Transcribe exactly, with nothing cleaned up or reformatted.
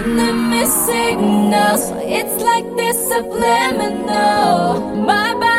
sending me signals. It's like this subliminal. My body